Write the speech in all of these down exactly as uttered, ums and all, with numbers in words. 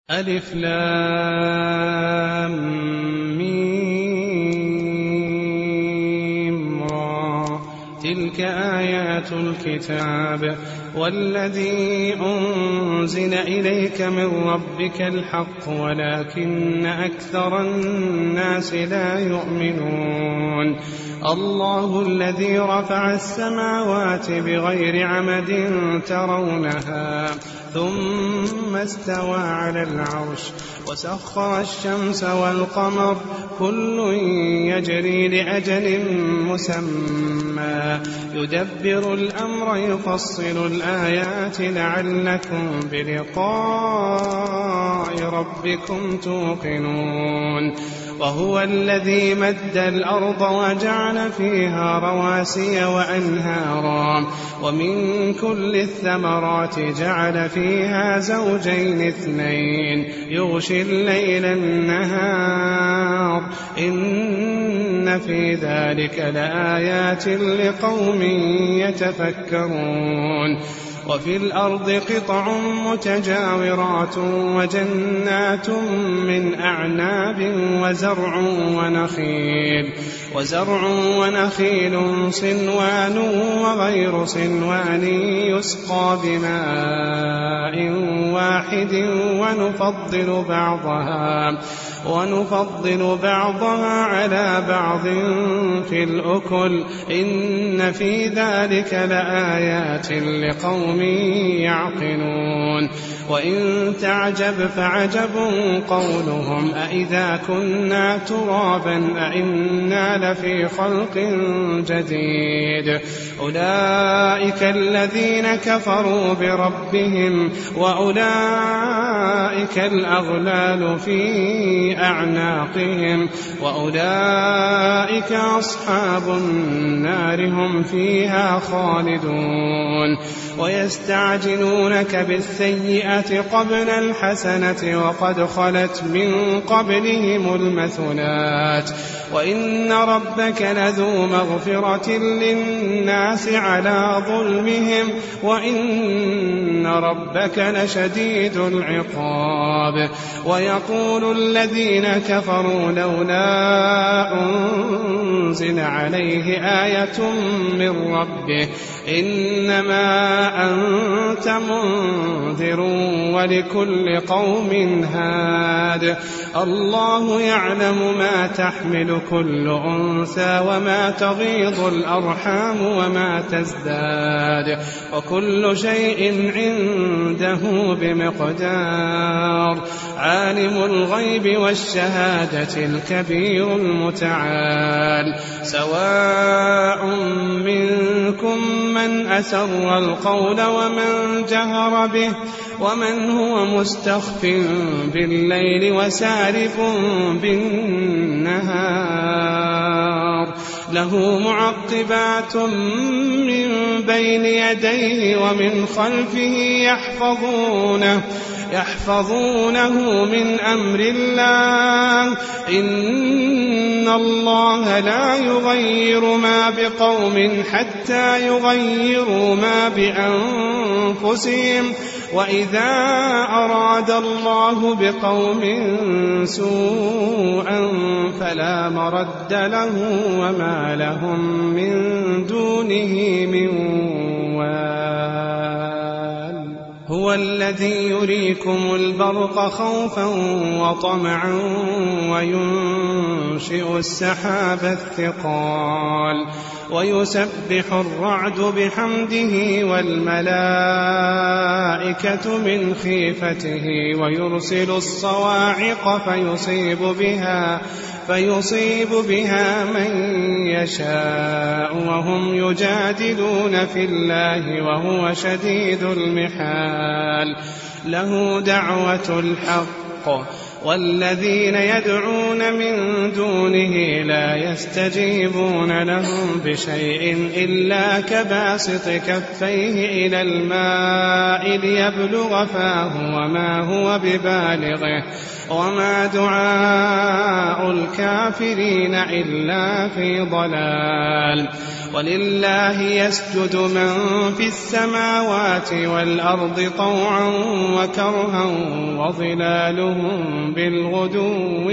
ألف لام ميم را. تلك آيات الكتاب والذي أنزل إليك من ربك الحق ولكن أكثر الناس لا يؤمنون. الله الذي رفع السماوات بغير عمد ترونها ثم استوى على العرش وسخر الشمس والقمر كل يجري لأجل مسمى يدبر الأمر يفصل الآيات لعلكم بلقاء ربكم توقنون. وهو الذي مد الأرض وجعل فيها رواسي وأنهارا ومن كل الثمرات جعل فيها زوجين اثنين يغشي الليل النهار إن في ذلك لآيات لقوم يتفكرون. وفي الأرض قطع متجاورات وجنات من أعناب وزرع ونخيل وزرع ونخيل صنوان وغير صنوان يسقى بماء واحد ونفضل بعضها ونفضل بعضها على بعض في الأكل إن في ذلك لآيات لقوم يعقلون. وإن تعجب فعجب قولهم أإذا كنا ترابا أإنا لفي خلق جديد أولئك الذين كفروا بربهم وأولئك الأغلال في أعناقهم وأولئك أصحاب النار هم فيها خالدون. ويستعجلونك بالسيئة قبل الحسنة وقد خلت من قبلهم المثلات وإن ربك لذو مغفرة للناس على ظلمهم وإن ربك لشديد العقاب. ويقول الذين كفروا لولا أنزل عليه آية من ربه إنما أنت منذر ولكل قوم هاد. الله يعلم ما تحمل كل أنثى وما تغيض الأرحام وما تزداد وكل شيء عنده بمقدار. عالم الغيب والشهادة الكبير المتعال. سواء منكم من أسر القول ومن جهر به ومن هو مستخف بالليل وسارب بالنهار له معقبات من بين يديه ومن خلفه يحفظونه يحفظونه من أمر الله إن الله لا يغير ما بقوم حتى يغيروا ما بأنفسهم وإذا أراد الله بقوم سوءا فلا مرد له وما لهم من دونه من وال. هو الذي يريكم البرق خوفا وطمعا وينشئ السحاب الثقال ويسبح الرعد بحمده والملائكة من خيفته ويرسل الصواعق فيصيب بها فيصيب بها من يشاء وهم يجادلون في الله وهو شديد المحال. له دعوة الحق والذين يدعون من دونه لا يستجيبون لهم بشيء إلا كباسط كفيه إلى الماء ليبلغ فاه وما هو ببالغه وما دعاء الكافرين إلا في ضلال. ولله يسجد من في السماوات والأرض طوعا وكرها وظلالهم بالغدو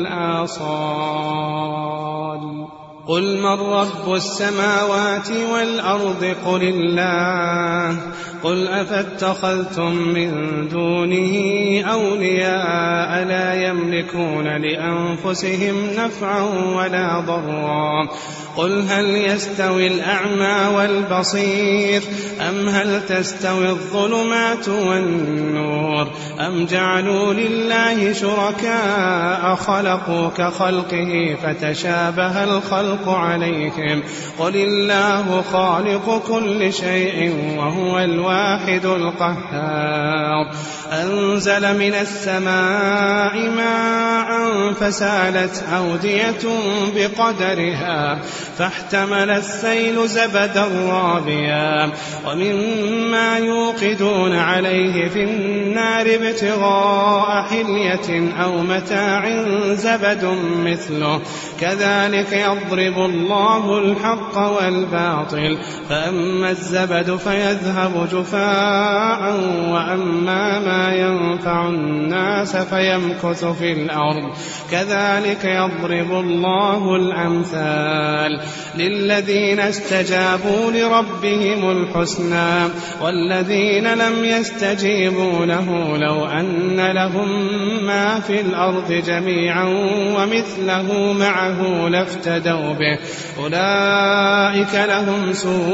والآصال قل من رب السماوات والأرض قل الله قل أفاتخذتم من دونه أولياء لا يملكون لأنفسهم نفعا ولا ضرا قل هل يستوي الأعمى والبصير أم هل تستوي الظلمات والنور أم جعلوا لله شركاء خلقوا كخلقه فتشابه الخلق عليهم قل الله خالق كل شيء وهو الواحد القهار أنزل من السماء ماء فسالت أودية بقدرها فاحتمل السيل زبدا رابيا ومما يوقدون عليه في النار ابتغاء حلية أو متاع زبد مثله كذلك يضرب الله الحق والباطل فأما الزبد فيذهب جفاء وأما ما ينفع الناس فيمكث في الأرض كذلك يضرب الله الأمثال للذين استجابوا لربهم الحسنى والذين لم يستجيبوا له لو أن لهم ما في الأرض جميعا ومثله معه لافتدوا به أولئك لهم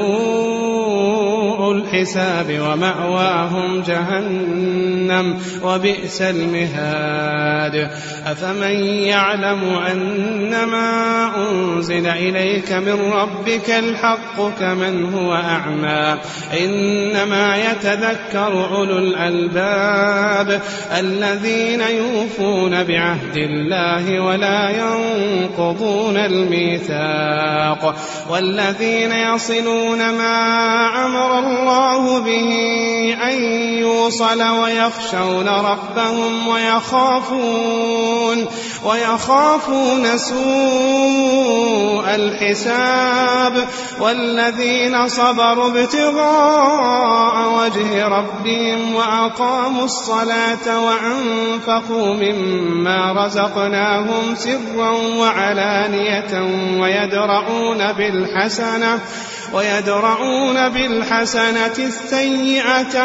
سوء الحساب ومأواهم جهنم وبئس المهاد أفمن يعلم أنما أنزل إليك من ربك الحق كمن هو أعمى إنما يتذكر أولو الألباب الذين يوفون بعهد الله ولا ينقضون الميثاق والذين يصلون ما أمر الله به أن يوصل ويخشون ربهم ويخافون ويخافون سوء الحساب والذين صبروا ابتغاء وجه ربهم وأقاموا الصلاة وأنفقوا مما رزقناهم سرا وعلانية ويدرؤون بالحسنة ويدرؤون بالحسنة السيئة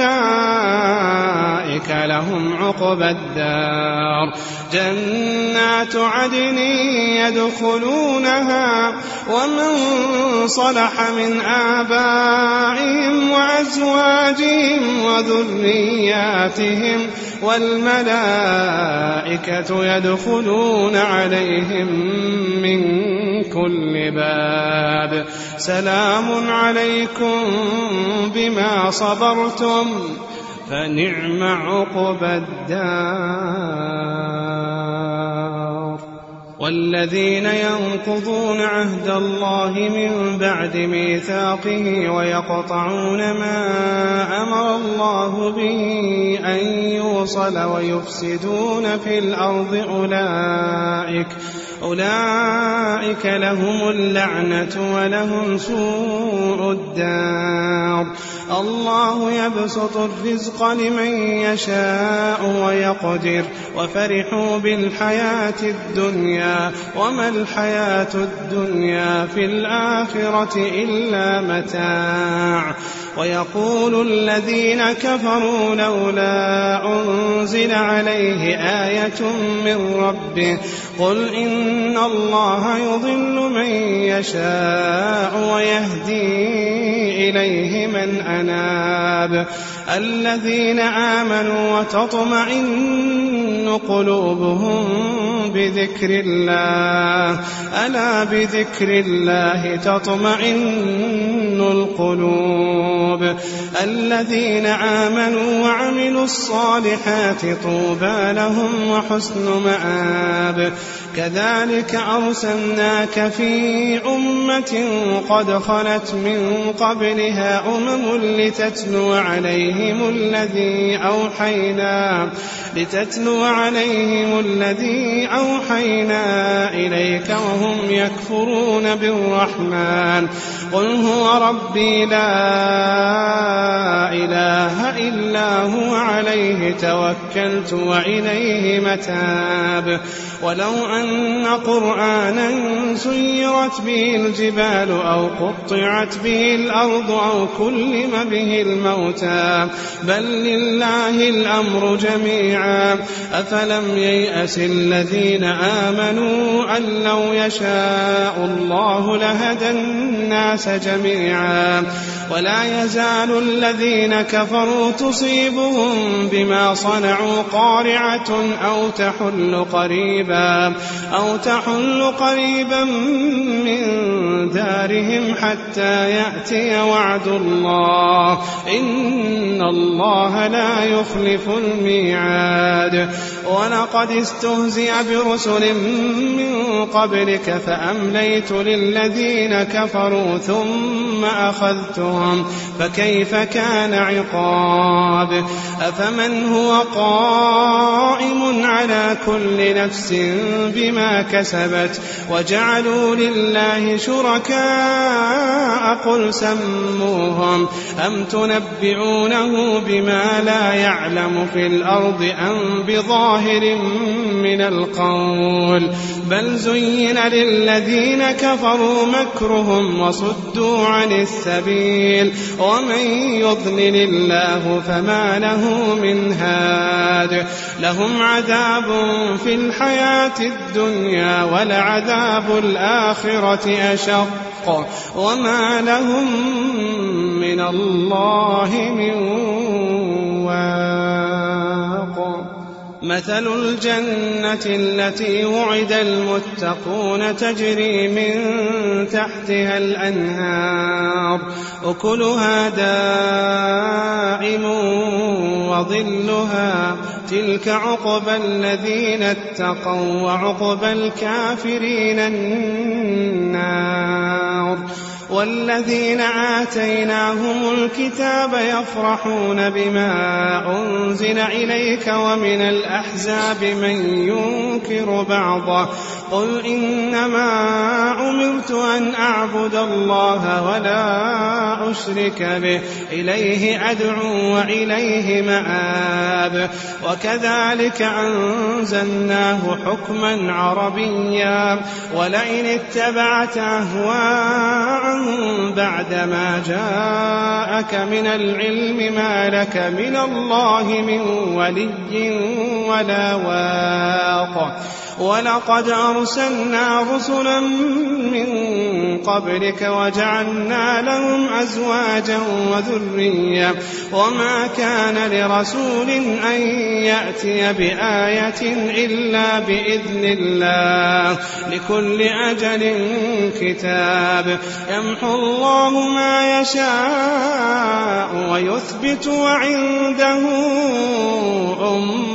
أولئك لهم عقبى الدار جنات عدن يدخلونها ومن صلح من آبائهم وأزواجهم وذرياتهم والملائكة يدخلون عليهم من كل باب سلام عليكم بما صبرتم فنعم عقبى الدار والذين ينقضون عهد الله من بعد ميثاقه ويقطعون ما أمر الله به أن يوصل ويفسدون في الأرض أولئك أولئك لهم اللعنة ولهم سوء الدار الله يبسط الرزق لمن يشاء ويقدر وفرحوا بالحياة الدنيا وما الحياة الدنيا في الآخرة إلا متاع ويقول الذين كفروا لولا أنزل عليه آية من ربه قل إن الله يضل من يشاء ويهدي إليه من أناب الذين آمنوا وتطمئن قلوبهم بذكر الله ألا بذكر الله تطمئن القلوب الذين آمنوا وعملوا الصالحات طوبى لهم وحسن مآب كذلك أرسلناك في أمة قد خلت من قبلها أمم لتتلو عليهم الذي أوحينا لتتلو عليهم الذي أوحينا إليك وهم يكفرون بالرحمن قل هو ربي لا إله إلا هو عليه توكلت وإليه متاب ولو أن قرآنا سيرت به الجبال أو قطعت به الأرض أو كلم به الموتى بل لله الأمر جميعا أفلم ييأس الذين آمنوا أن لو يشاء الله لهدى الناس جميعا ولا يزال الذين كفروا تصيبهم بما صنعوا قارعة أو تحل قريبا أو تحل قريبا من دارهم حتى يأتي وعد الله إن الله لا يخلف الميعاد ولقد استهزئ برسل من قبلك فأمليت للذين كفروا ثم أخذتهم فكيف كان عقاب أفمن هو قائم على كل نفس بما كسبت وجعلوا لله شركاء قل سموهم أم تنبئونه بما لا يعلم في الأرض أم بظاهر من القول بل زين للذين كفروا مكرهم وصدوا عن السبيل ومن يضلل الله فما له من هاد لهم عذاب في الحياة الدنيا ولعذاب الآخرة أشق وما لهم من الله من واق مثل الجنة التي وعد المتقون تجري من تحتها الأنهار أكلها دائم وظلها تلك عقبى الذين اتقوا وعقبى الكافرين النار والذين آتيناهم الكتاب يفرحون بما أنزل إليك ومن الأحزاب من ينكر بعضه قل إنما أمرت أن أعبد الله ولا أشرك به إليه أدعو وإليه مآب وكذلك أنزلناه حكما عربيا ولئن اتبعت أهواءهم بعدما جاءك من العلم ما لك من الله من ولي ولا واق ولقد أرسلنا رسلا من قبلك وجعلنا لهم أزواجا وذرية وما كان لرسول أن يأتي بآية إلا بإذن الله لكل أجل كتاب يمحو الله ما يشاء ويثبت وعنده أم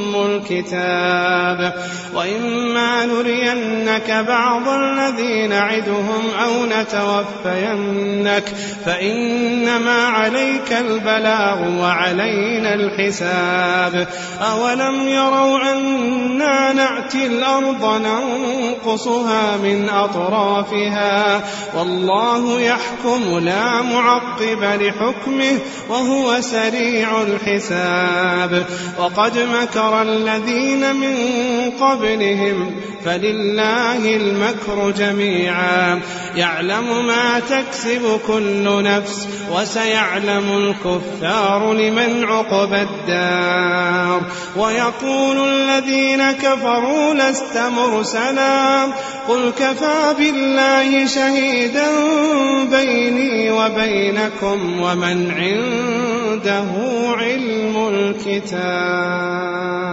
الكتاب وإما نرينك بعض الذي نعدهم أو نتوفينك فإنما عليك البلاغ وعلينا الحساب أولم يروا أنا نأتي الأرض ننقصها من أطرافها والله يحكم لا معقب لحكمه وهو سريع الحساب وقد مكر الذين من قبلهم فلله المكر جميعا يعلم ما تكسب كل نفس وسيعلم الكفار لمن عقبى الدار ويقول الذين كفروا لست مرسلا قل كفى بالله شهيدا بيني وبينكم ومن عنده علم الكتاب